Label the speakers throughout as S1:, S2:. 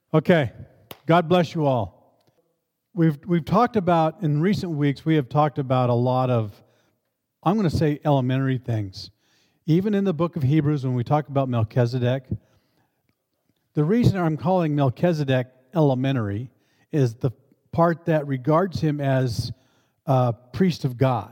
S1: Okay, God bless you all. We've talked about, in recent weeks, we have talked about a lot of, I'm going to say elementary things. Even in the book of Hebrews, when we talk about Melchizedek, the reason I'm calling Melchizedek elementary is the part that regards him as a priest of God.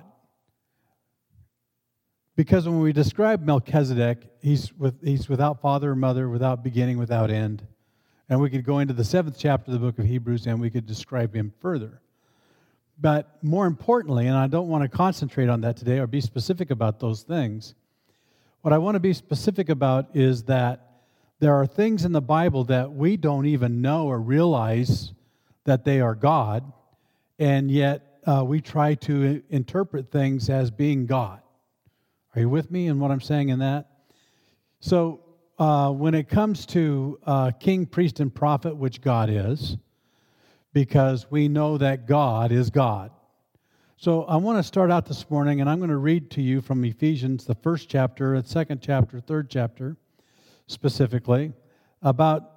S1: Because when we describe Melchizedek, he's without father or mother, without beginning, without end. And we could go into the 7th chapter of the book of Hebrews and we could describe him further. But more importantly, and I don't want to concentrate on that today or be specific about those things, what I want to be specific about is that there are things in the Bible that we don't even know or realize that they are God, and yet we try to interpret things as being God. Are you with me in what I'm saying in that? So, when it comes to king, priest, and prophet, which God is, because we know that God is God. So I want to start out this morning, and I'm going to read to you from Ephesians, the 1st chapter, the 2nd chapter, 3rd chapter, specifically, about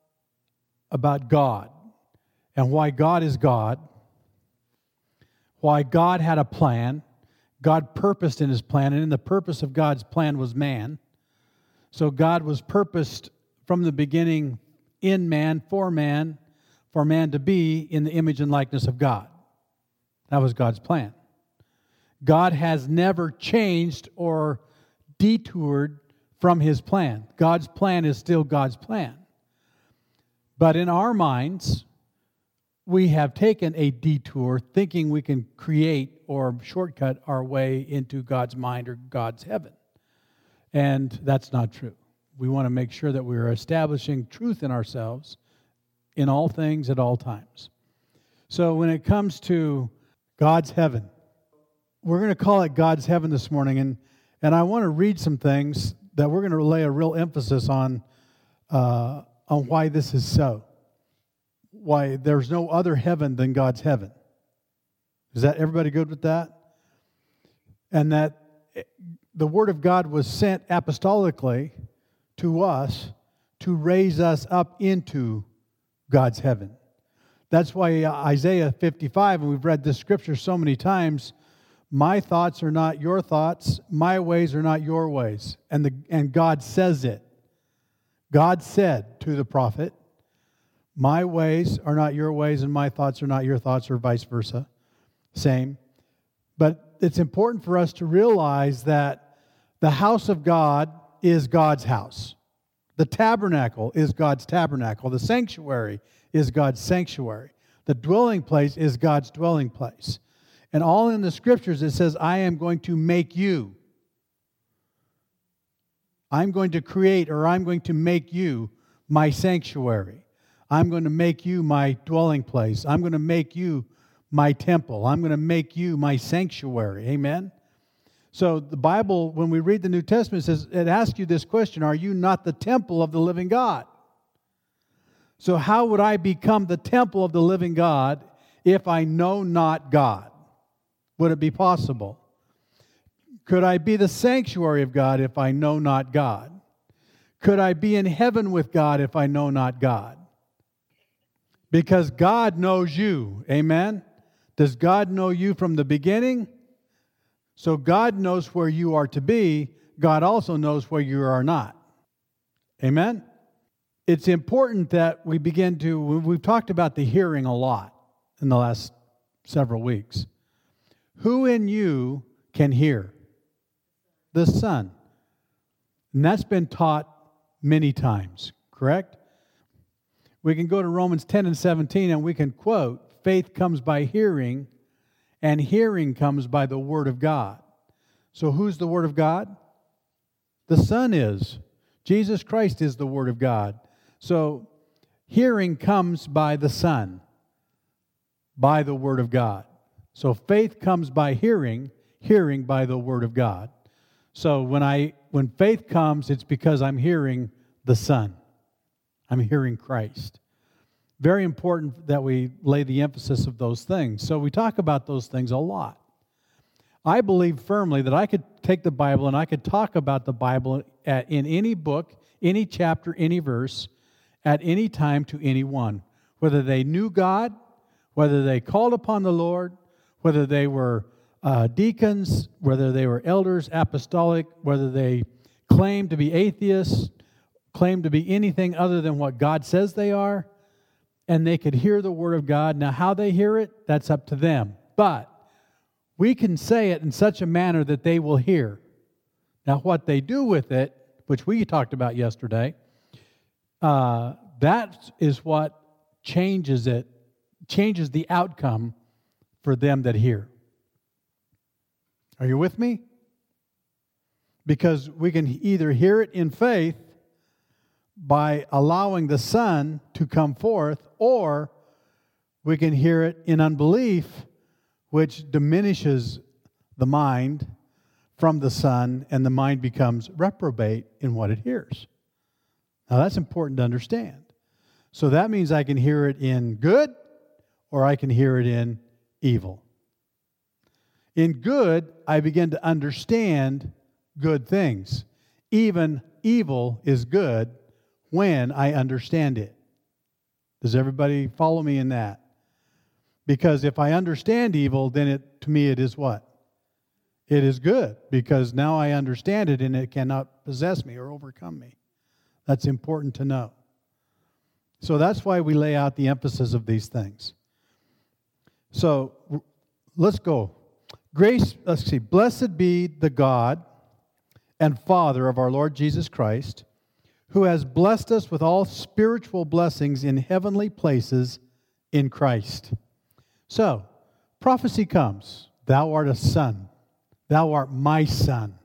S1: God, and why God is God, why God had a plan, God purposed in His plan, and in the purpose of God's plan was man. So God was purposed from the beginning in man, for man to be in the image and likeness of God. That was God's plan. God has never changed or detoured from His plan. God's plan is still God's plan. But in our minds, we have taken a detour thinking we can create or shortcut our way into God's mind or God's heaven. And that's not true. We want to make sure that we are establishing truth in ourselves in all things at all times. So when it comes to God's heaven, we're going to call it God's heaven this morning. And I want to read some things that we're going to lay a real emphasis on why this is so. Why there's no other heaven than God's heaven. Is that everybody good with that? And that the Word of God was sent apostolically to us to raise us up into God's heaven. That's why Isaiah 55, and we've read this scripture so many times, my thoughts are not your thoughts, my ways are not your ways. And God says it. God said to the prophet, my ways are not your ways and my thoughts are not your thoughts, or vice versa. Same. But it's important for us to realize that the house of God is God's house. The tabernacle is God's tabernacle. The sanctuary is God's sanctuary. The dwelling place is God's dwelling place. And all in the scriptures it says, I am going to make you. I'm going to create, or I'm going to make you my sanctuary. I'm going to make you my dwelling place. I'm going to make you my temple. I'm going to make you my sanctuary. Amen? So the Bible, when we read the New Testament, says it asks you this question, are you not the temple of the living God? So how would I become the temple of the living God if I know not God? Would it be possible? Could I be the sanctuary of God if I know not God? Could I be in heaven with God if I know not God? Because God knows you. Amen? Does God know you from the beginning? So God knows where you are to be. God also knows where you are not. Amen? It's important that we begin to, we've talked about the hearing a lot in the last several weeks. Who in you can hear? The Son. And that's been taught many times, correct? We can go to Romans 10 and 17 and we can quote, faith comes by hearing, and hearing comes by the Word of God. So who's the Word of God? The Son is. Jesus Christ is the Word of God. So hearing comes by the Son, by the Word of God. So faith comes by hearing, hearing by the Word of God. So when faith comes, it's because I'm hearing the Son. I'm hearing Christ. Very important that we lay the emphasis of those things. So we talk about those things a lot. I believe firmly that I could take the Bible and I could talk about the Bible in any book, any chapter, any verse, at any time to anyone, whether they knew God, whether they called upon the Lord, whether they were deacons, whether they were elders, apostolic, whether they claimed to be atheists, claimed to be anything other than what God says they are, and they could hear the Word of God. Now, how they hear it, that's up to them. But we can say it in such a manner that they will hear. Now, what they do with it, which we talked about yesterday, that is what changes it, changes the outcome for them that hear. Are you with me? Because we can either hear it in faith by allowing the Son to come forth, or we can hear it in unbelief, which diminishes the mind from the Son, and the mind becomes reprobate in what it hears. Now that's important to understand. So that means I can hear it in good, or I can hear it in evil. In good, I begin to understand good things. Even evil is good when I understand it. Does everybody follow me in that? Because if I understand evil, then to me it is what? It is good, because now I understand it and it cannot possess me or overcome me. That's important to know. So that's why we lay out the emphasis of these things. So let's go. Blessed be the God and Father of our Lord Jesus Christ, who has blessed us with all spiritual blessings in heavenly places in Christ. So, prophecy comes. Thou art a son. Thou art my son.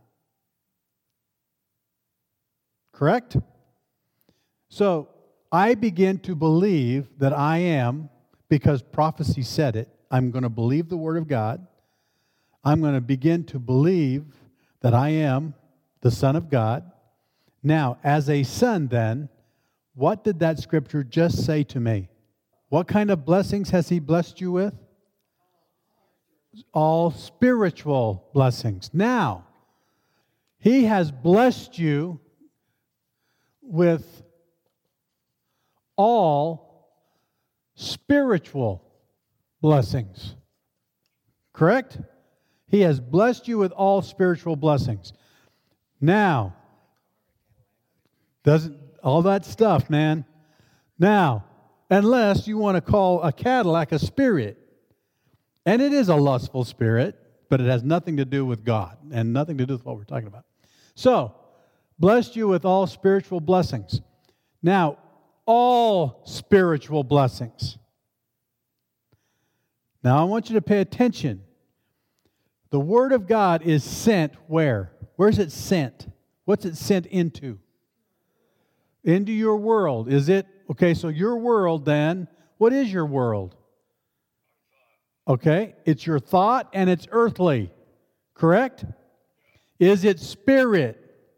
S1: Correct? So, I begin to believe that I am, because prophecy said it, I'm going to believe the Word of God. I'm going to begin to believe that I am the Son of God. Now, as a son then, what did that scripture just say to me? What kind of blessings has He blessed you with? All spiritual blessings. Now, He has blessed you with all spiritual blessings. Correct? He has blessed you with all spiritual blessings. Now, doesn't all that stuff, man. Now, unless you want to call a Cadillac a spirit. And it is a lustful spirit, but it has nothing to do with God and nothing to do with what we're talking about. So, blessed you with all spiritual blessings. Now, all spiritual blessings. Now, I want you to pay attention. The Word of God is sent where? Where's it sent? What's it sent into? Into your world. Is it? Okay, so your world then, what is your world? Okay, it's your thought and it's earthly. Correct? Is it spirit?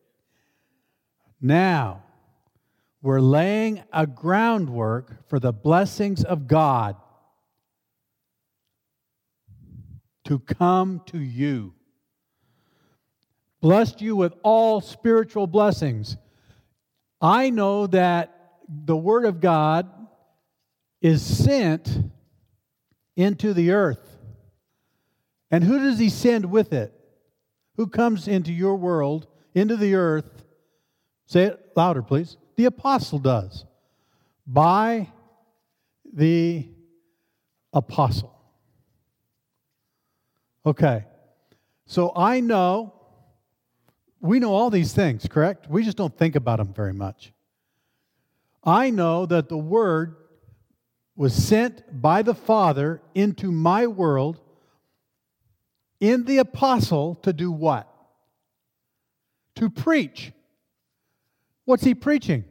S1: Now, we're laying a groundwork for the blessings of God to come to you. Blessed you with all spiritual blessings. I know that the Word of God is sent into the earth. And who does He send with it? Who comes into your world, into the earth? Say it louder, please. The apostle does. By the apostle. Okay. So we know all these things, correct? We just don't think about them very much. I know that the Word was sent by the Father into my world in the apostle to do what? To preach. What's he preaching?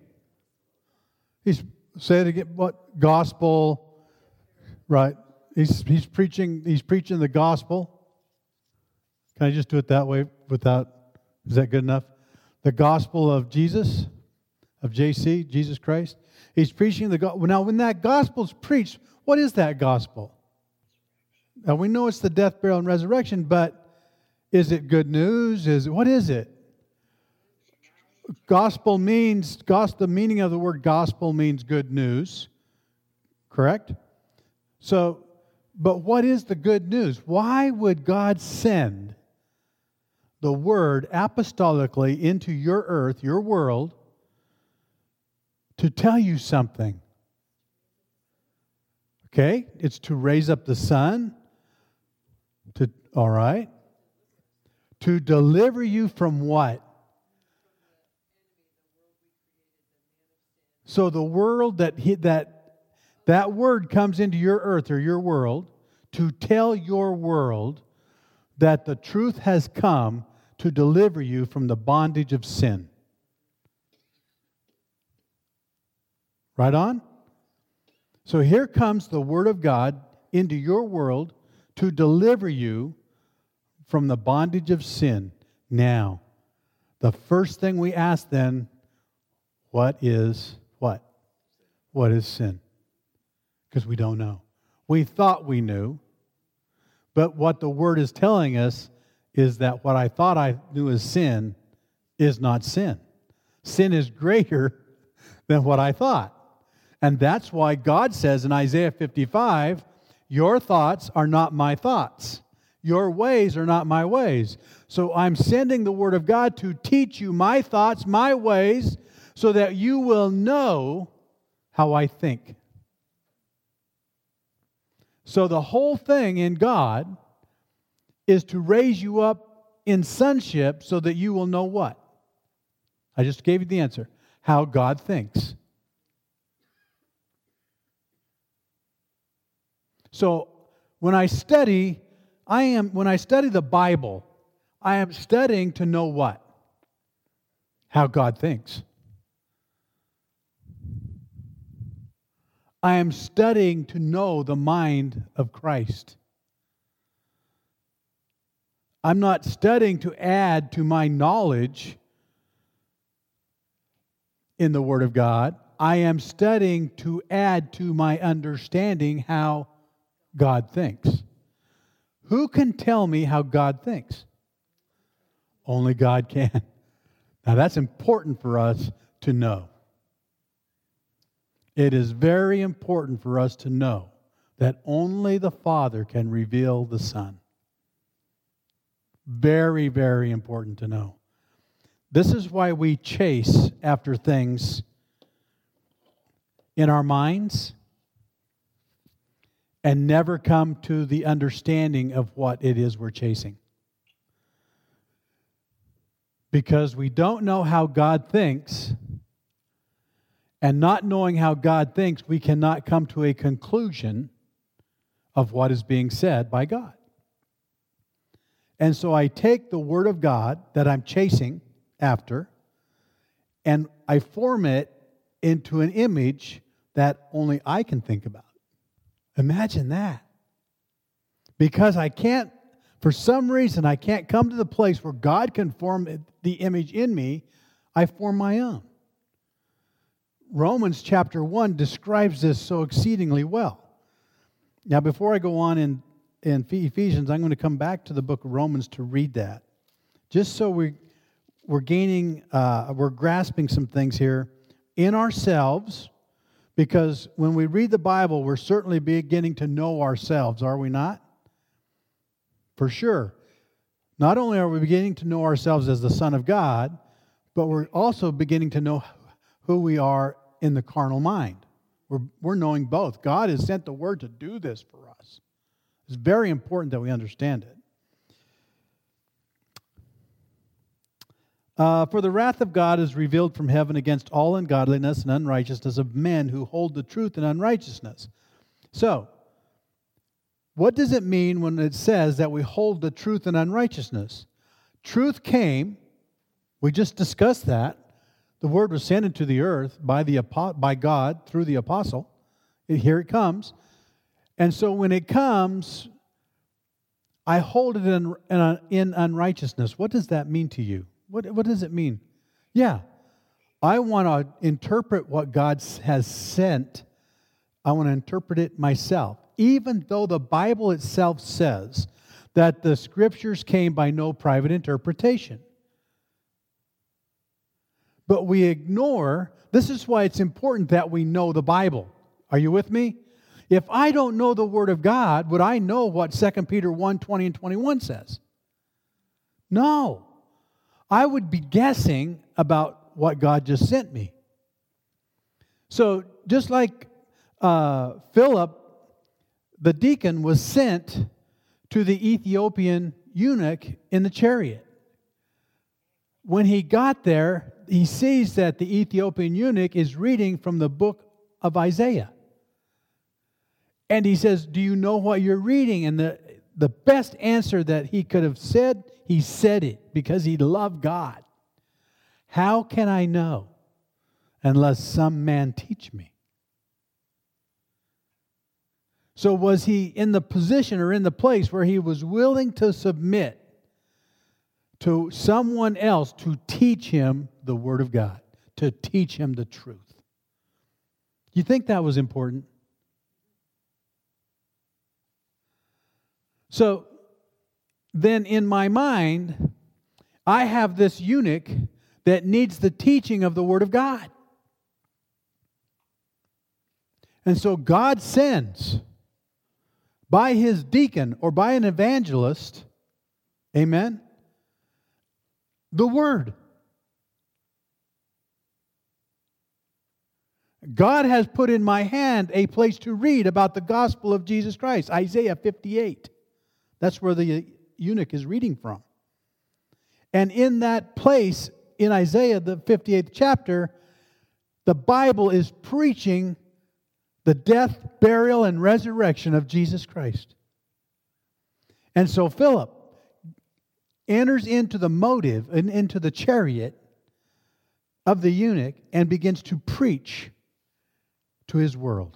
S1: Say it again, what? Gospel, right? He's preaching the gospel. Can I just do it that way without, is that good enough? The gospel of Jesus, of JC, Jesus Christ. He's preaching the gospel. Now, when that gospel's preached, what is that gospel? Now, we know it's the death, burial, and resurrection, but is it good news? What is it? Gospel means, the meaning of the word gospel means good news, correct? So, but what is the good news? Why would God send the word apostolically into your earth, your world, to tell you something? Okay, it's to raise up the Son, all right, to deliver you from what? So the world that word comes into your earth or your world to tell your world that the truth has come to deliver you from the bondage of sin. Right on? So here comes the Word of God into your world to deliver you from the bondage of sin. Now, the first thing we ask then, what is what? What is sin? Because we don't know. We thought we knew, but what the Word is telling us is that what I thought I knew as sin is not sin. Sin is greater than what I thought. And that's why God says in Isaiah 55, your thoughts are not my thoughts. Your ways are not my ways. So I'm sending the Word of God to teach you my thoughts, my ways, so that you will know how I think. So the whole thing in God is to raise you up in sonship so that you will know what? I just gave you the answer. How God thinks. So when I study the Bible, I am studying to know what? How God thinks. I am studying to know the mind of Christ. I'm not studying to add to my knowledge in the Word of God. I am studying to add to my understanding how God thinks. Who can tell me how God thinks? Only God can. Now that's important for us to know. It is very important for us to know that only the Father can reveal the Son. Very, very important to know. This is why we chase after things in our minds and never come to the understanding of what it is we're chasing. Because we don't know how God thinks, and not knowing how God thinks, we cannot come to a conclusion of what is being said by God. And so I take the Word of God that I'm chasing after, and I form it into an image that only I can think about. Imagine that. Because for some reason, I can't come to the place where God can form the image in me, I form my own. Romans chapter 1 describes this so exceedingly well. Now, before I go on in Ephesians, I'm going to come back to the book of Romans to read that. Just so we're grasping some things here in ourselves, because when we read the Bible, we're certainly beginning to know ourselves, are we not? For sure. Not only are we beginning to know ourselves as the Son of God, but we're also beginning to know who we are in the carnal mind. We're knowing both. God has sent the Word to do this for us. It's very important that we understand it. For the wrath of God is revealed from heaven against all ungodliness and unrighteousness of men who hold the truth in unrighteousness. So, what does it mean when it says that we hold the truth in unrighteousness? Truth came, we just discussed that. The Word was sent into the earth by God through the apostle. Here it comes. And so when it comes, I hold it in unrighteousness. What does that mean to you? What does it mean? Yeah, I want to interpret what God has sent. I want to interpret it myself. Even though the Bible itself says that the Scriptures came by no private interpretation. But we ignore, this is why it's important that we know the Bible. Are you with me? If I don't know the Word of God, would I know what 2 Peter 1:20 and 21 says? No. I would be guessing about what God just sent me. So just like Philip, the deacon, was sent to the Ethiopian eunuch in the chariot. When he got there, he sees that the Ethiopian eunuch is reading from the book of Isaiah. And he says, "Do you know what you're reading?" And the best answer that he could have said, he said it because he loved God. "How can I know unless some man teach me?" So was he in the position or in the place where he was willing to submit to someone else to teach him the Word of God, to teach him the truth? Do you think that was important? So then in my mind, I have this eunuch that needs the teaching of the Word of God. And so God sends by his deacon or by an evangelist, amen, the Word. God has put in my hand a place to read about the gospel of Jesus Christ, Isaiah 58. That's where the eunuch is reading from. And in that place, in Isaiah, the 58th chapter, the Bible is preaching the death, burial, and resurrection of Jesus Christ. And so Philip enters into the motive and into the chariot of the eunuch and begins to preach to his world.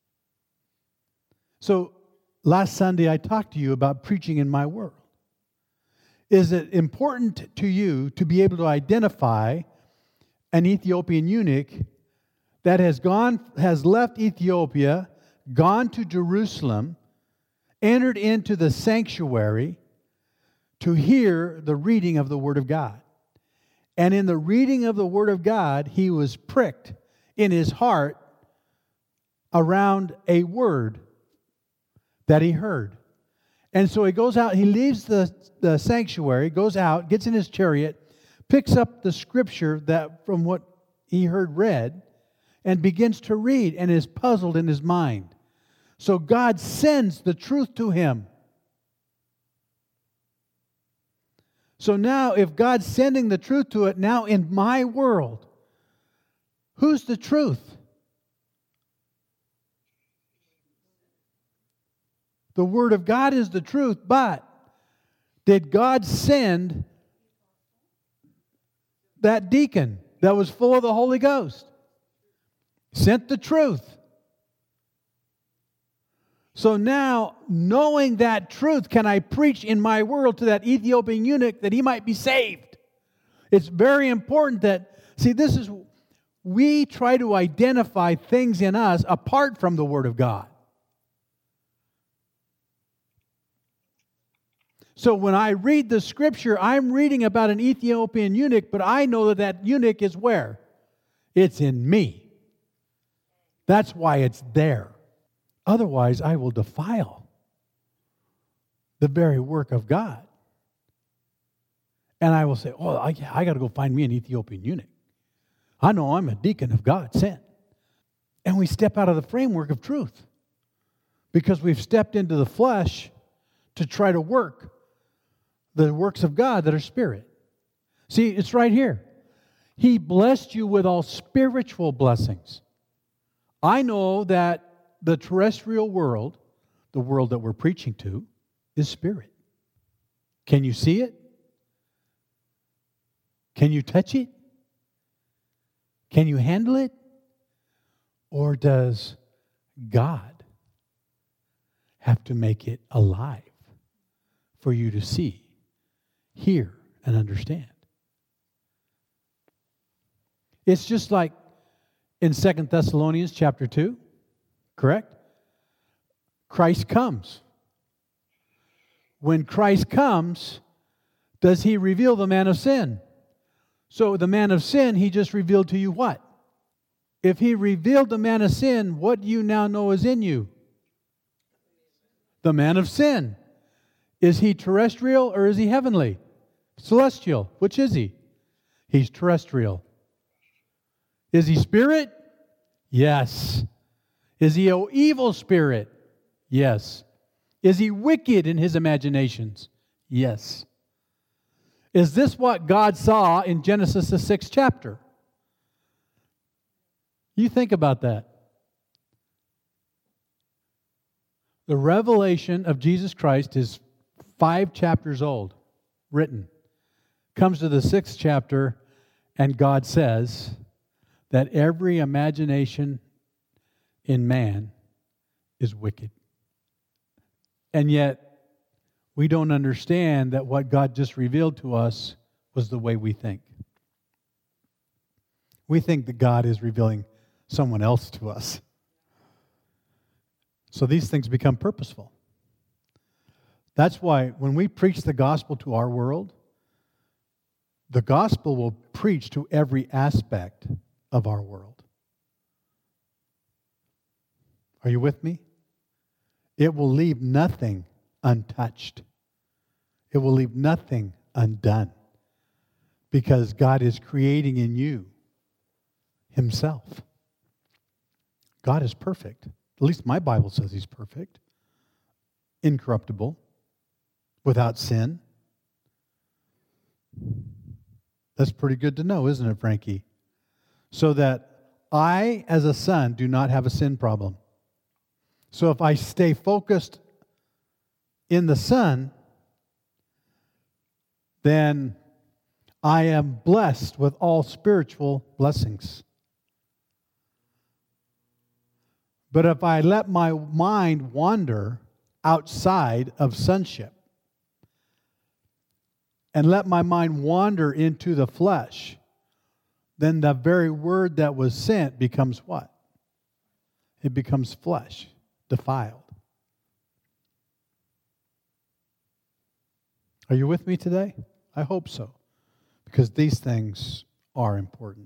S1: So last Sunday I talked to you about preaching in my world. Is it important to you to be able to identify an Ethiopian eunuch that has left Ethiopia, gone to Jerusalem, entered into the sanctuary to hear the reading of the Word of God? And in the reading of the Word of God, he was pricked in his heart around a word that he heard. And so he goes out, he leaves the sanctuary, goes out, gets in his chariot, picks up the scripture that from what he heard read, and begins to read and is puzzled in his mind. So God sends the truth to him. So now if God's sending the truth to it, now in my world, who's the truth? The Word of God is the truth, but did God send that deacon that was full of the Holy Ghost? Sent the truth. So now, knowing that truth, can I preach in my world to that Ethiopian eunuch that he might be saved? It's very important that, we try to identify things in us apart from the Word of God. So when I read the scripture, I'm reading about an Ethiopian eunuch, but I know that that eunuch is where? It's in me. That's why it's there. Otherwise, I will defile the very work of God. And I will say, I got to go find me an Ethiopian eunuch. I know I'm a deacon of God sent. And we step out of the framework of truth because we've stepped into the flesh to try to work the works of God that are spirit. See, it's right here. He blessed you with all spiritual blessings. I know that the terrestrial world, the world that we're preaching to, is spirit. Can you see it? Can you touch it? Can you handle it? Or does God have to make it alive for you to see, hear, and understand? It's just like in 2 Thessalonians chapter 2, correct? Christ comes. When Christ comes, does he reveal the man of sin? So the man of sin, he just revealed to you what? If he revealed the man of sin, what do you now know is in you? The man of sin. Is he terrestrial or is he heavenly? Celestial. Which is he? He's terrestrial. Is he spirit? Yes. Is he an evil spirit? Yes. Is he wicked in his imaginations? Yes. Is this what God saw in Genesis, the 6th chapter? You think about that. The revelation of Jesus Christ is 5 chapters old, written. Comes to the 6th chapter, and God says that every imagination in man is wicked. And yet, we don't understand that what God just revealed to us was the way we think. We think that God is revealing someone else to us. So these things become purposeful. That's why when we preach the gospel to our world, the gospel will preach to every aspect of our world. Are you with me? It will leave nothing untouched. It will leave nothing undone. Because God is creating in you Himself. God is perfect. At least my Bible says He's perfect. Incorruptible. Without sin. That's pretty good to know, isn't it, Frankie? So that I, as a son, do not have a sin problem. So if I stay focused in the Son, then I am blessed with all spiritual blessings. But if I let my mind wander outside of sonship and let my mind wander into the flesh, then the very word that was sent becomes what? It becomes flesh, defiled. Are you with me today? I hope so, because these things are important.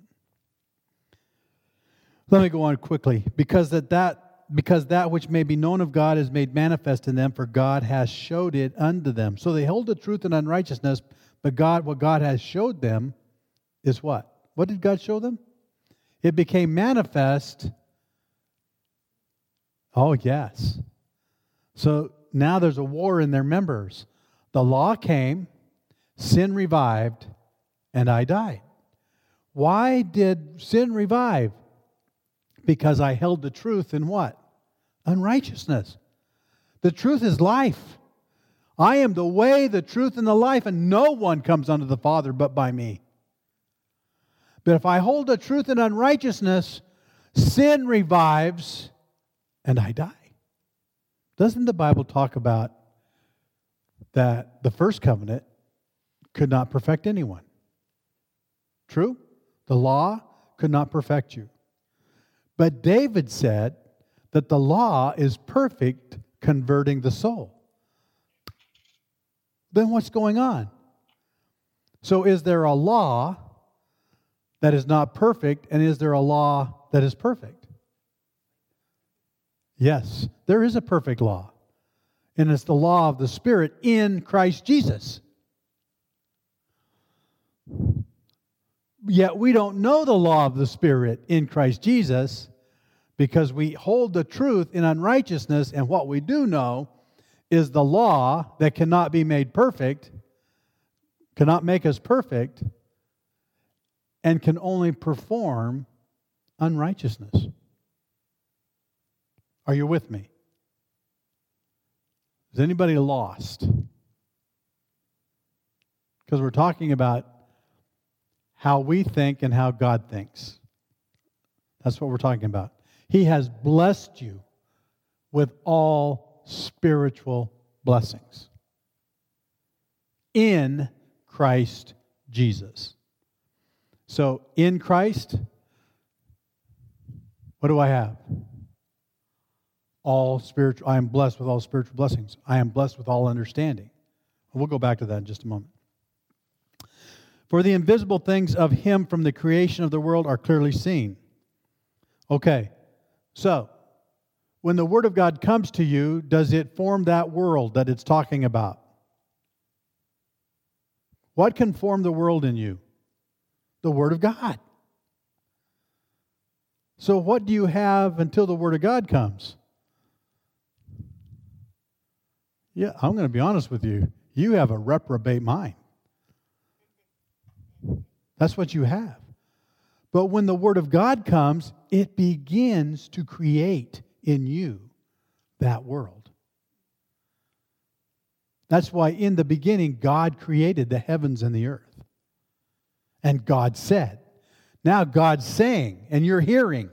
S1: Let me go on quickly. Because that which may be known of God is made manifest in them, for God has showed it unto them. So they hold the truth in unrighteousness, but what God has showed them is what? What did God show them? It became manifest. Oh, yes. So now there's a war in their members. The law came, sin revived, and I died. Why did sin revive? Because I held the truth in what? Unrighteousness. The truth is life. I am the way, the truth, and the life, and no one comes unto the Father but by me. But if I hold the truth in unrighteousness, sin revives, and I die. Doesn't the Bible talk about that the first covenant could not perfect anyone? True? The law could not perfect you. But David said that the law is perfect, converting the soul. Then what's going on? So is there a law that is not perfect, and is there a law that is perfect? Yes, there is a perfect law. And it's the law of the Spirit in Christ Jesus. Yet we don't know the law of the Spirit in Christ Jesus because we hold the truth in unrighteousness, and what we do know is the law that cannot be made perfect, cannot make us perfect, and can only perform unrighteousness. Are you with me? Is anybody lost? Because we're talking about how we think and how God thinks. That's what we're talking about. He has blessed you with all spiritual blessings in Christ Jesus. So, in Christ, what do I have? All spiritual. I am blessed with all spiritual blessings. I am blessed with all understanding. We'll go back to that in just a moment. For the invisible things of Him from the creation of the world are clearly seen. Okay, so when the Word of God comes to you, does it form that world that it's talking about? What can form the world in you? The Word of God. So what do you have until the Word of God comes? Yeah, I'm going to be honest with you. You have a reprobate mind. That's what you have. But when the Word of God comes, it begins to create in you that world. That's why in the beginning, God created the heavens and the earth. And God said. Now God's saying, and you're hearing.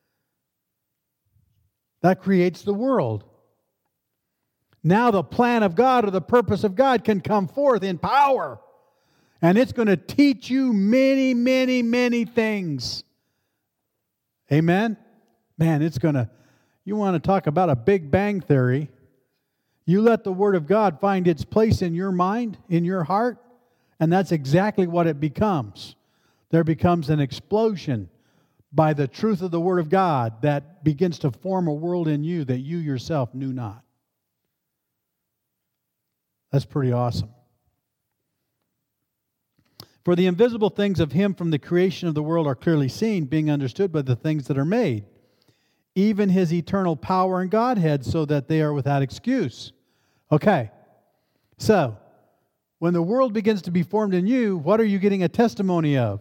S1: That creates the world. Now the plan of God or the purpose of God can come forth in power. And it's going to teach you many, many, many things. Amen? Man, it's going to, you want to talk about a Big Bang Theory. You let the Word of God find its place in your mind, in your heart, and that's exactly what it becomes. There becomes an explosion by the truth of the Word of God that begins to form a world in you that you yourself knew not. That's pretty awesome. For the invisible things of Him from the creation of the world are clearly seen, being understood by the things that are made, even His eternal power and Godhead, so that they are without excuse. Okay, so when the world begins to be formed in you, what are you getting a testimony of?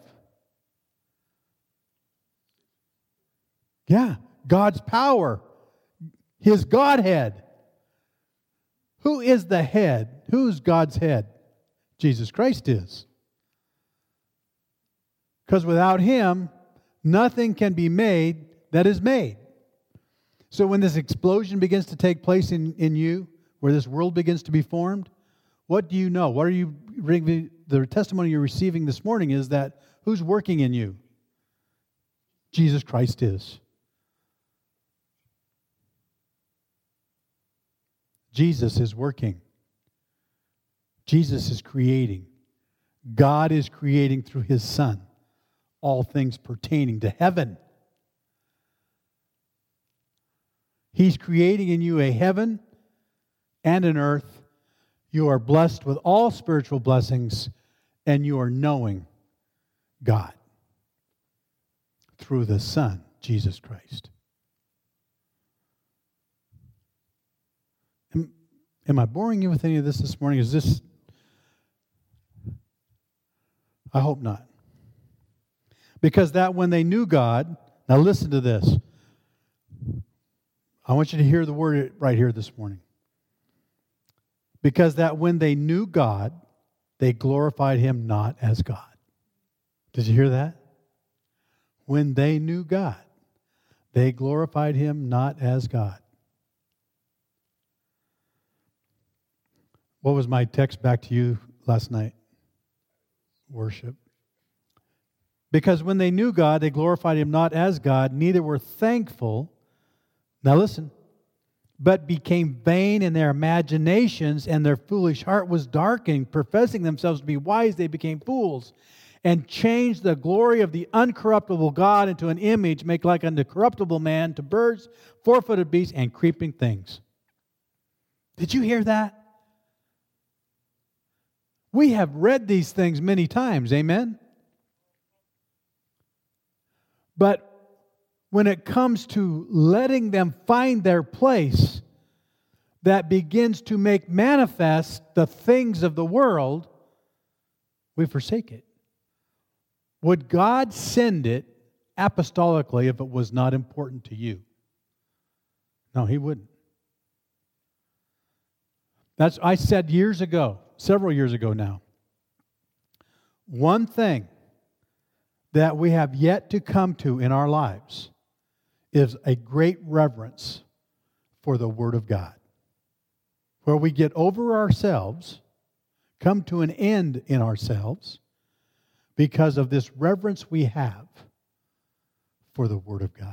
S1: Yeah, God's power, His Godhead. Who is the head? Who's God's head? Jesus Christ is. Because without Him, nothing can be made that is made. So when this explosion begins to take place in you, where this world begins to be formed, what do you know? What are you, the testimony you're receiving this morning is that who's working in you? Jesus Christ is. Jesus is working. Jesus is creating. God is creating through His Son all things pertaining to heaven. He's creating in you a heaven and an earth. You are blessed with all spiritual blessings, and you are knowing God through the Son, Jesus Christ. Am I boring you with any of this morning? Is this... I hope not. Because that when they knew God, now listen to this. I want you to hear the word right here this morning. Because that when they knew God, they glorified Him not as God. Did you hear that? When they knew God, they glorified Him not as God. What was my text back to you last night? Worship. Because when they knew God, they glorified Him not as God, neither were thankful. Now listen. But became vain in their imaginations, and their foolish heart was darkened. Professing themselves to be wise, they became fools, and changed the glory of the uncorruptible God into an image, make like unto corruptible man, to birds, four-footed beasts, and creeping things. Did you hear that? We have read these things many times, amen? But when it comes to letting them find their place that begins to make manifest the things of the world, we forsake it. Would God send it apostolically if it was not important to you? No, He wouldn't. I said years ago, several years ago now, one thing that we have yet to come to in our lives is a great reverence for the Word of God. Where we get over ourselves, come to an end in ourselves, because of this reverence we have for the Word of God.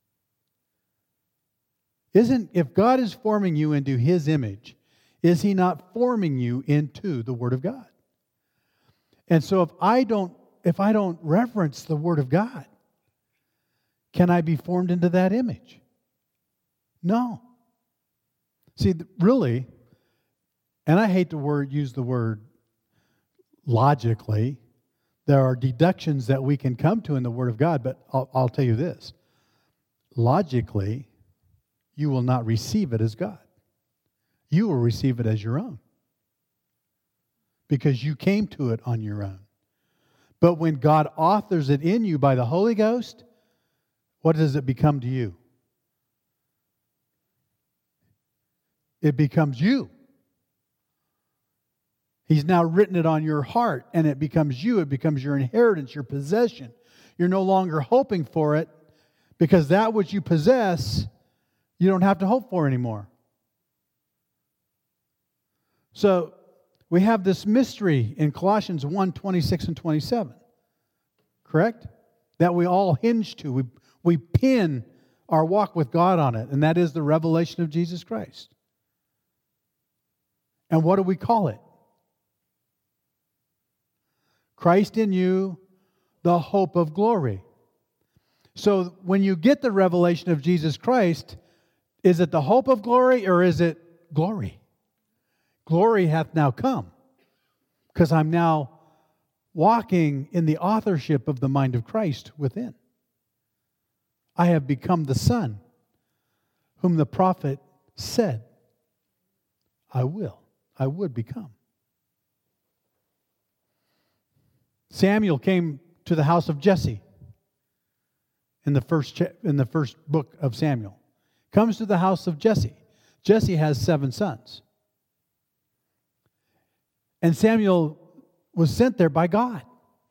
S1: If God is forming you into His image, is He not forming you into the Word of God? And so if I don't reverence the Word of God, can I be formed into that image? No. See, really, and I hate to use the word logically, there are deductions that we can come to in the Word of God, but I'll tell you this. Logically, you will not receive it as God. You will receive it as your own. Because you came to it on your own. But when God authors it in you by the Holy Ghost, what does it become to you? It becomes you. He's now written it on your heart, and it becomes you. It becomes your inheritance, your possession. You're no longer hoping for it, because that which you possess, you don't have to hope for anymore. So, we have this mystery in Colossians 1, 26 and 27. Correct? That we all hinge to. We pin our walk with God on it, and that is the revelation of Jesus Christ. And what do we call it? Christ in you, the hope of glory. So when you get the revelation of Jesus Christ, is it the hope of glory or is it glory? Glory hath now come, because I'm now walking in the authorship of the mind of Christ within. I have become the Son whom the prophet said, I would become. Samuel came to the house of Jesse in the first book of Samuel. Comes to the house of Jesse. Jesse has 7 sons. And Samuel was sent there by God.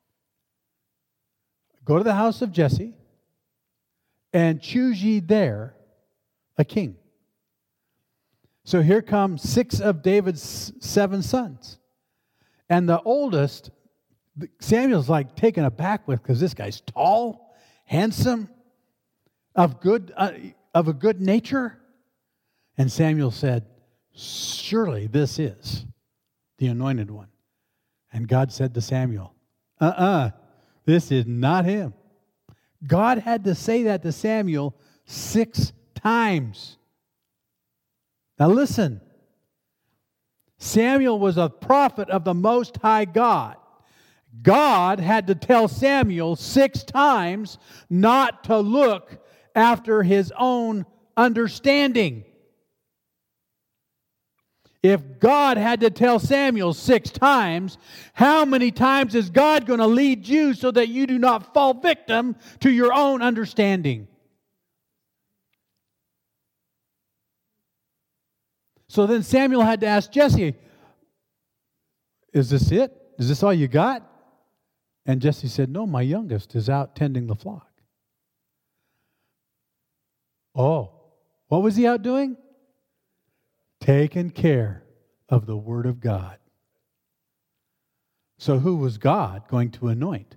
S1: Go to the house of Jesse and choose ye there a king. So here come 6 of David's 7 sons. And the oldest, Samuel's like taken aback with, because this guy's tall, handsome, of a good nature. And Samuel said, surely this is the anointed one. And God said to Samuel, this is not him. God had to say that to Samuel 6 times. Now listen, Samuel was a prophet of the Most High God. God had to tell Samuel 6 times not to look after his own understanding. If God had to tell Samuel 6 times, how many times is God going to lead you so that you do not fall victim to your own understanding? So then Samuel had to ask Jesse, is this it? Is this all you got? And Jesse said, no, my youngest is out tending the flock. Oh, what was he out doing? Taking care of the Word of God. So who was God going to anoint?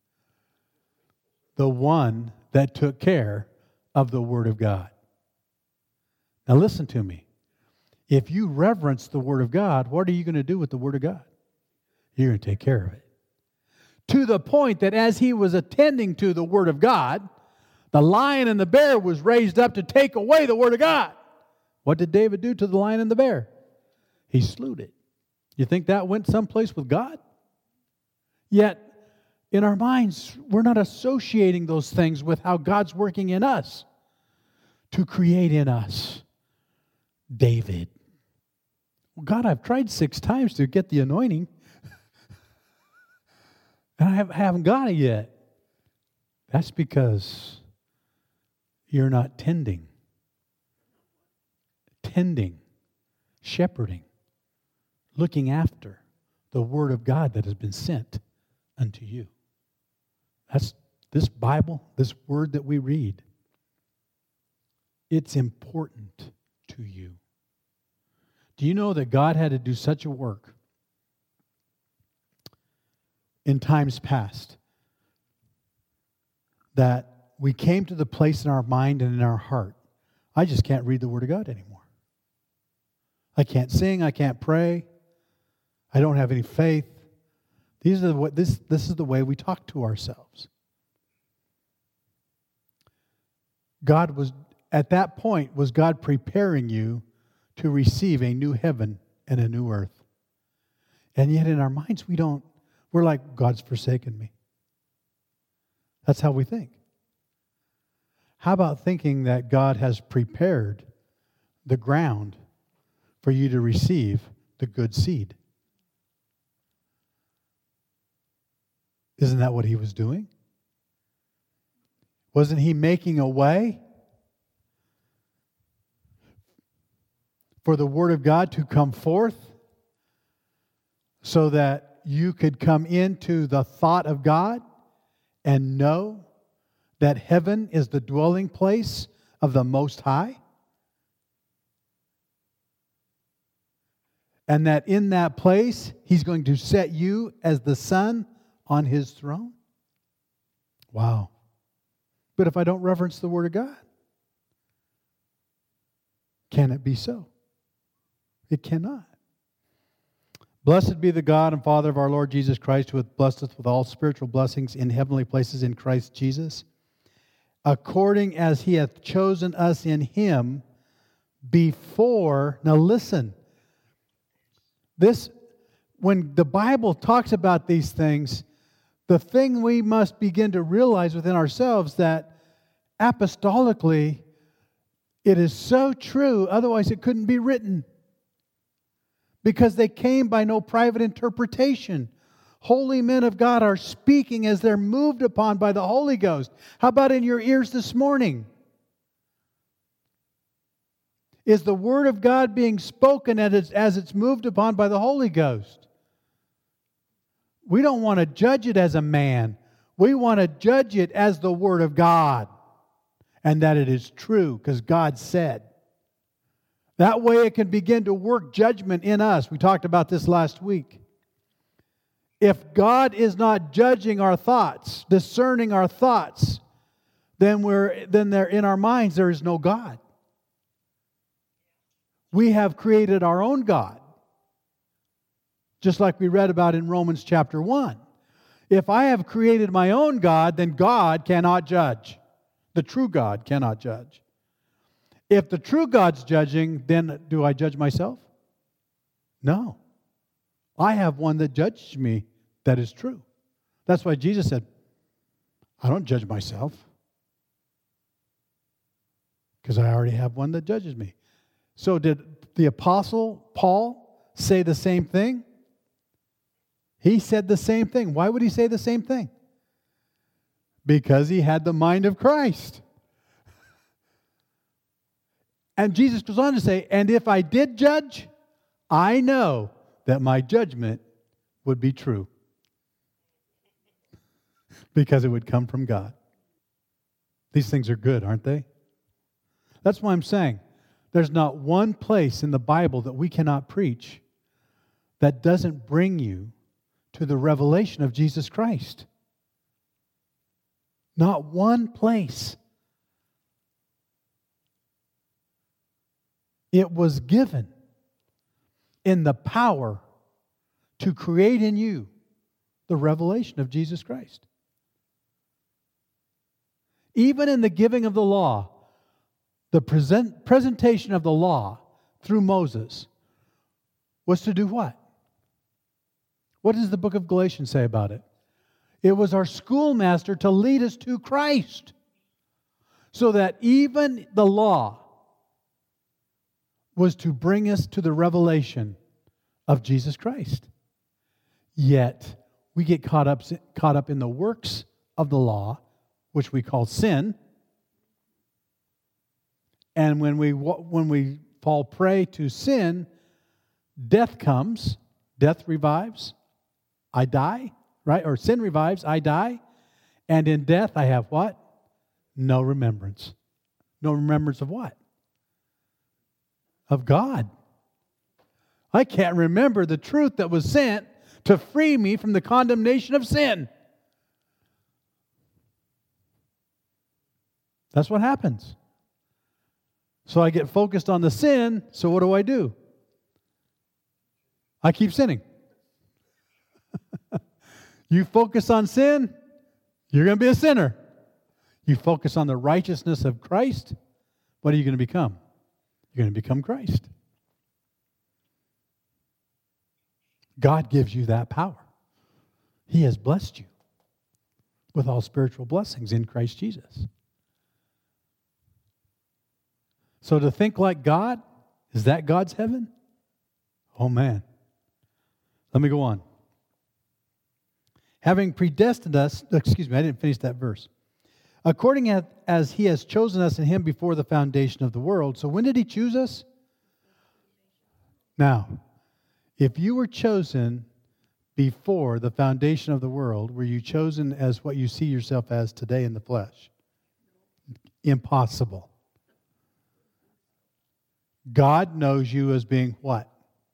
S1: The one that took care of the Word of God. Now listen to me. If you reverence the Word of God, what are you going to do with the Word of God? You're going to take care of it. To the point that as he was attending to the Word of God, the lion and the bear was raised up to take away the Word of God. What did David do to the lion and the bear? He slew it. You think that went someplace with God? Yet, in our minds, we're not associating those things with how God's working in us to create in us David. Well, God, I've tried 6 times to get the anointing, and I haven't got it yet. That's because you're not tending, shepherding, looking after the Word of God that has been sent unto you. That's this Bible, this Word that we read. It's important to you. Do you know that God had to do such a work in times past that we came to the place in our mind and in our heart, I just can't read the Word of God anymore. I can't sing, I can't pray, I don't have any faith. This is the way we talk to ourselves. At that point, was God preparing you to receive a new heaven and a new earth? And yet in our minds, we're like, God's forsaken me. That's how we think. How about thinking that God has prepared the ground for you to receive the good seed? Isn't that what he was doing? Wasn't he making a way for the Word of God to come forth so that you could come into the thought of God and know that heaven is the dwelling place of the Most High? And that in that place, he's going to set you as the Son on his throne? Wow. But if I don't reverence the Word of God, can it be so? It cannot. Blessed be the God and Father of our Lord Jesus Christ, who hath blessed us with all spiritual blessings in heavenly places in Christ Jesus, according as he hath chosen us in him before. Now listen, when the Bible talks about these things, the thing we must begin to realize within ourselves that apostolically it is so true, otherwise it couldn't be written. Because they came by no private interpretation. Holy men of God are speaking as they're moved upon by the Holy Ghost. How about in your ears this morning? Is the Word of God being spoken as it's moved upon by the Holy Ghost? We don't want to judge it as a man. We want to judge it as the Word of God. And that it is true, because God said. That way it can begin to work judgment in us. We talked about this last week. If God is not judging our thoughts, discerning our thoughts, then there in our minds there is no God. We have created our own God. Just like we read about in Romans chapter 1. If I have created my own God, then God cannot judge. The true God cannot judge. If the true God's judging, then do I judge myself? No. I have one that judges me that is true. That's why Jesus said, I don't judge myself, because I already have one that judges me. So did the Apostle Paul say the same thing? He said the same thing. Why would he say the same thing? Because he had the mind of Christ. And Jesus goes on to say, and if I did judge, I know that my judgment would be true. Because it would come from God. These things are good, aren't they? That's why I'm saying there's not one place in the Bible that we cannot preach that doesn't bring you to the revelation of Jesus Christ. Not one place. It was given in the power to create in you the revelation of Jesus Christ. Even in the giving of the law, the presentation of the law through Moses was to do what? What does the book of Galatians say about it? It was our schoolmaster to lead us to Christ. So that even the law was to bring us to the revelation of Jesus Christ. Yet, we get caught up in the works of the law, which we call sin. And when we fall prey to sin, death comes, death revives, I die, right? Or sin revives, I die. And in death, I have what? No remembrance. No remembrance of what? Of God. I can't remember the truth that was sent to free me from the condemnation of sin. That's what happens. So I get focused on the sin, so what do? I keep sinning. You focus on sin, you're going to be a sinner. You focus on the righteousness of Christ, what are you going to become? You're going to become Christ. God gives you that power. He has blessed you with all spiritual blessings in Christ Jesus. So to think like God, is that God's heaven? Oh man. Let me go on. Having predestined us, I didn't finish that verse. According as He has chosen us in Him before the foundation of the world. So when did He choose us? Now, if you were chosen before the foundation of the world, were you chosen as what you see yourself as today in the flesh? Impossible. God knows you as being what?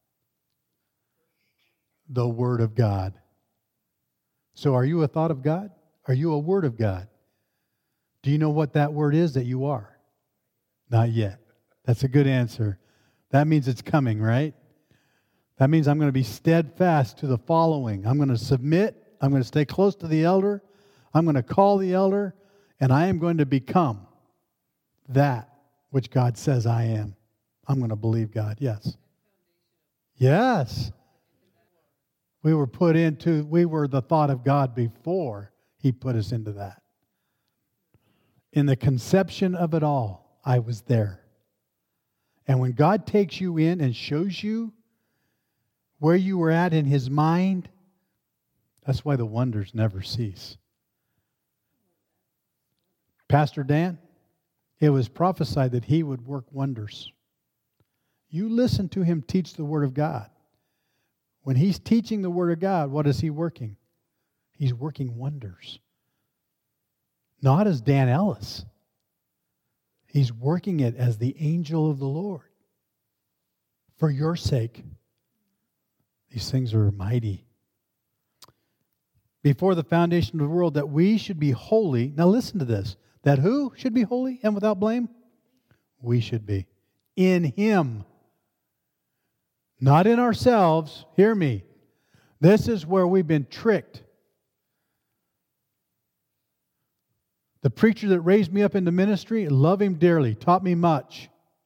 S1: The Word of God. So are you a thought of God? Are you a Word of God? Do you know what that word is that you are? Not yet. That's a good answer. That means it's coming, right? That means I'm going to be steadfast to the following. I'm going to submit. I'm going to stay close to the elder. I'm going to call the elder. And I am going to become that which God says I am. I'm going to believe God. Yes. Yes. We were the thought of God before He put us into that. In the conception of it all, I was there. And when God takes you in and shows you where you were at in His mind, that's why the wonders never cease. Pastor Dan, it was prophesied that he would work wonders. You listen to him teach the Word of God. When he's teaching the Word of God, what is he working? He's working wonders. Not as Dan Ellis. He's working it as the angel of the Lord. For your sake. These things are mighty. Before the foundation of the world, that we should be holy. Now listen to this. That who should be holy and without blame? We should be. In Him. Not in ourselves. Hear me. This is where we've been tricked. The preacher that raised me up into ministry, love him dearly, taught me much.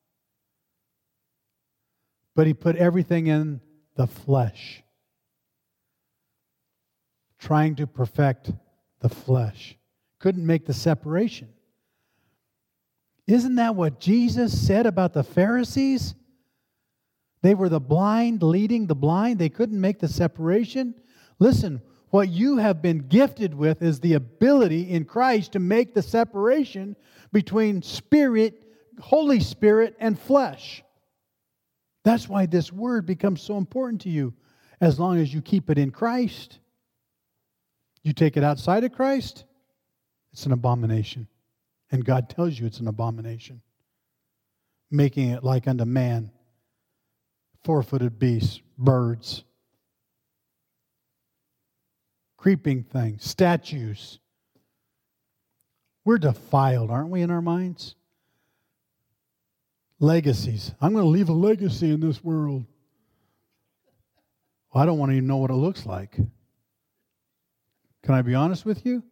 S1: But he put everything in the flesh. Trying to perfect the flesh. Couldn't make the separation. Isn't that what Jesus said about the Pharisees? They were the blind leading the blind. They couldn't make the separation. Listen, what you have been gifted with is the ability in Christ to make the separation between Spirit, Holy Spirit, and flesh. That's why this word becomes so important to you, as long as you keep it in Christ. You take it outside of Christ, it's an abomination. And God tells you it's an abomination. Making it like unto man, four-footed beasts, birds, creeping things, statues. We're defiled, aren't we, in our minds? Legacies. I'm going to leave a legacy in this world. Well, I don't want to even know what it looks like. Can I be honest with you?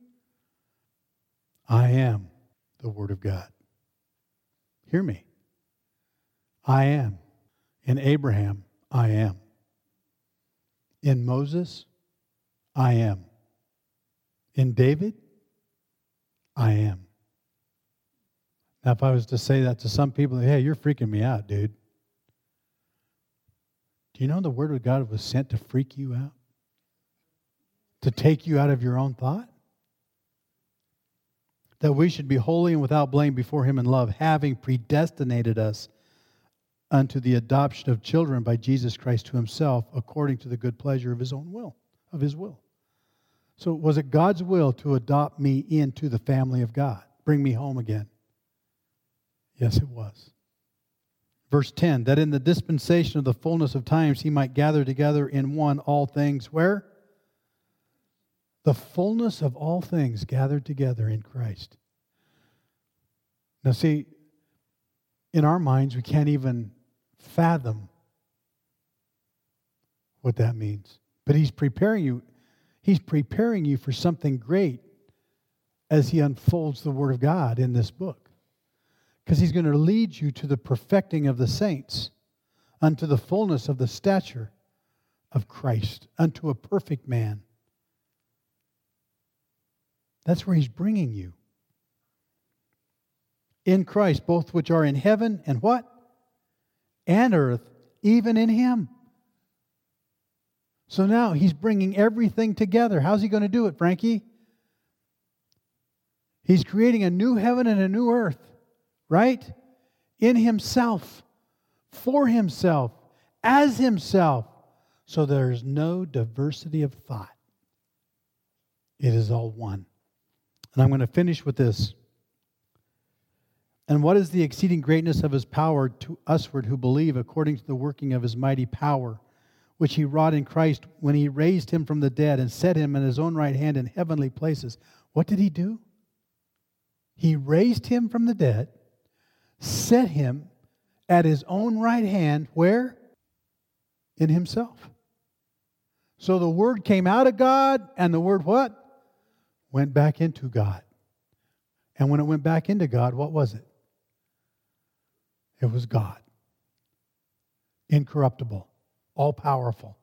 S1: I am the Word of God. Hear me. I am. In Abraham, I am. In Moses, I am. In David, I am. Now, if I was to say that to some people, hey, you're freaking me out, dude. Do you know the Word of God was sent to freak you out? To take you out of your own thought? That we should be holy and without blame before Him in love, having predestinated us unto the adoption of children by Jesus Christ to Himself, according to the good pleasure of His own will, of His will. So was it God's will to adopt me into the family of God? Bring me home again? Yes, it was. Verse 10, that in the dispensation of the fullness of times He might gather together in one all things. Where? The fullness of all things gathered together in Christ. Now see, in our minds, we can't even fathom what that means. But He's preparing you. He's preparing you for something great as He unfolds the Word of God in this book. Because He's going to lead you to the perfecting of the saints, unto the fullness of the stature of Christ, unto a perfect man. That's where He's bringing you. In Christ, both which are in heaven and what? And earth, even in Him. So now He's bringing everything together. How's He going to do it, Frankie? He's creating a new heaven and a new earth, right? In Himself, for Himself, as Himself. So there's no diversity of thought. It is all one. And I'm going to finish with this. And what is the exceeding greatness of His power to usward who believe, according to the working of His mighty power, which He wrought in Christ when He raised Him from the dead and set Him in His own right hand in heavenly places? What did He do? He raised Him from the dead, set Him at His own right hand, where? In Himself. So the Word came out of God, and the Word what? Went back into God. And when it went back into God, what was it? It was God. Incorruptible. All-powerful.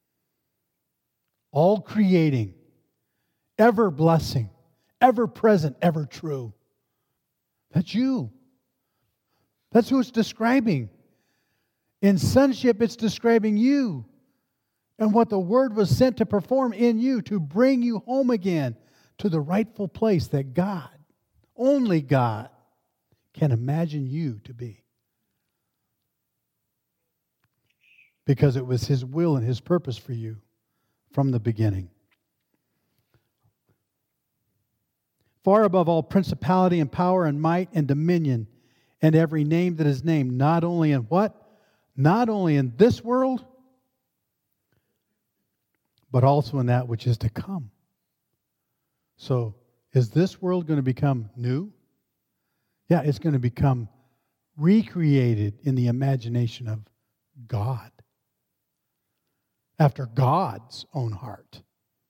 S1: All creating. Ever blessing. Ever present. Ever true. That's you. That's who it's describing. In sonship, it's describing you. And what the Word was sent to perform in you, to bring you home again to the rightful place that God, only God, can imagine you to be. Because it was His will and His purpose for you from the beginning. Far above all principality and power and might and dominion and every name that is named, not only in what? Not only in this world, but also in that which is to come. So, is this world going to become new? Yeah, it's going to become recreated in the imagination of God. After God's own heart.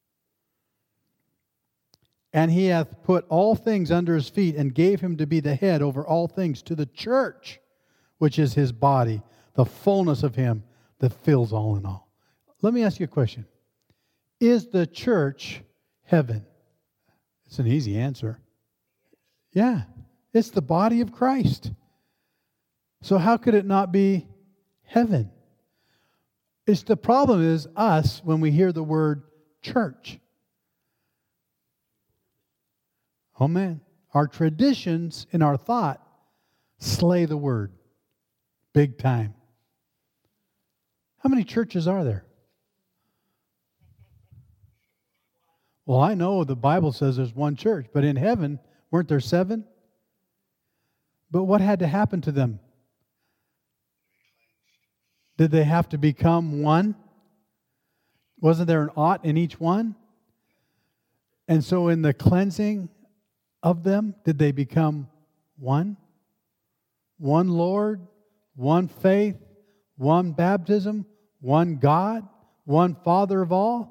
S1: And He hath put all things under His feet and gave Him to be the head over all things to the church, which is His body, the fullness of Him that fills all in all. Let me ask you a question. Is the church heaven? It's an easy answer. Yeah, it's the body of Christ. So how could it not be heaven? It's the problem is us when we hear the word church. Oh man, our traditions in our thought slay the word big time. How many churches are there? Well, I know the Bible says there's one church, but in heaven, weren't there 7? But what had to happen to them? Did they have to become one? Wasn't there an ought in each one? And so in the cleansing of them, did they become one? One Lord, one faith, one baptism, one God, one Father of all?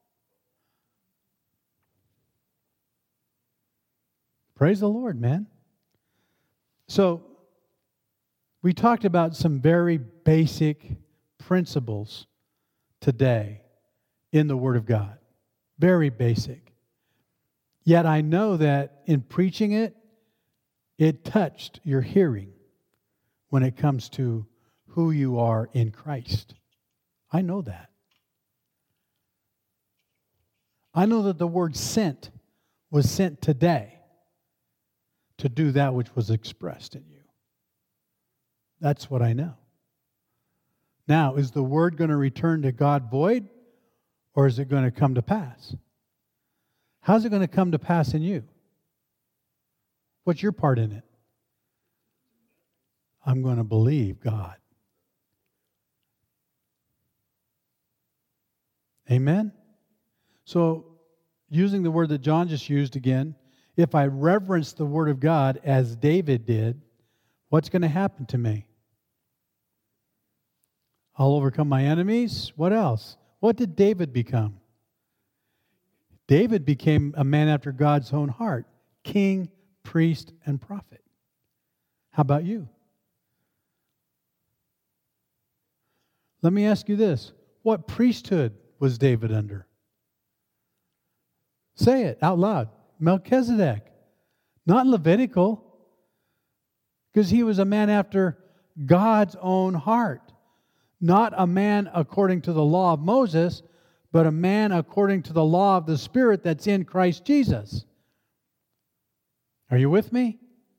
S1: Praise the Lord, man. So, we talked about some very basic principles today in the Word of God. Very basic. Yet I know that in preaching it, it touched your hearing when it comes to who you are in Christ. I know that. I know that the word sent was sent today to do that which was expressed in you. That's what I know. Now, is the word going to return to God void, or is it going to come to pass? How's it going to come to pass in you? What's your part in it? I'm going to believe God. Amen? So, using the word that John just used again, if I reverence the Word of God as David did, what's going to happen to me? I'll overcome my enemies. What else? What did David become? David became a man after God's own heart, king, priest, and prophet. How about you? Let me ask you this. What priesthood was David under? Say it out loud. Melchizedek. Not Levitical. Because he was a man after God's own heart. Not a man according to the law of Moses, but a man according to the law of the Spirit that's in Christ Jesus. Are you with me?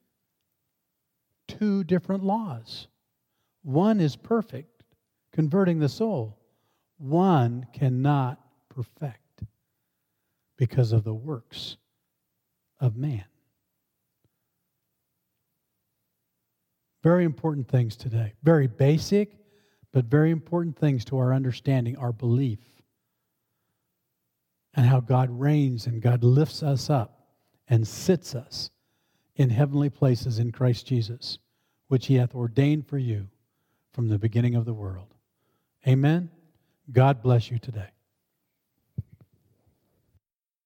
S1: Two different laws. One is perfect, converting the soul. One cannot perfect because of the works of man. Very important things today. Very basic, but very important things to our understanding, our belief, and how God reigns and God lifts us up and sits us in heavenly places in Christ Jesus, which He hath ordained for you from the beginning of the world. Amen. God bless you today.